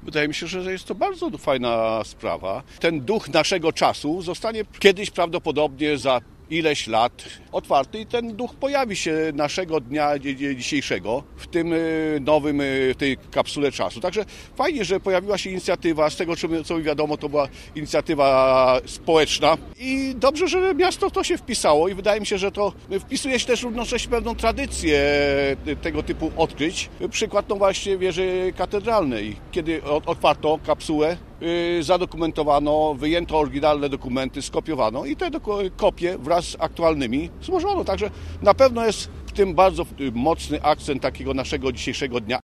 Wydaje mi się, że jest to bardzo fajna sprawa. Ten duch naszego czasu zostanie kiedyś prawdopodobnie za ileś lat otwarty i ten duch pojawi się naszego dnia dzisiejszego w tym nowym, w tej kapsule czasu. Także fajnie, że pojawiła się inicjatywa, z tego co mi wiadomo, to była inicjatywa społeczna i dobrze, że miasto w to się wpisało i wydaje mi się, że to wpisuje się też równocześnie pewną tradycję tego typu odkryć. Przykład no właśnie wieży katedralnej, kiedy otwarto kapsułę, zadokumentowano, wyjęto oryginalne dokumenty, skopiowano i te kopie wraz z aktualnymi złożono. Także na pewno jest w tym bardzo mocny akcent takiego naszego dzisiejszego dnia.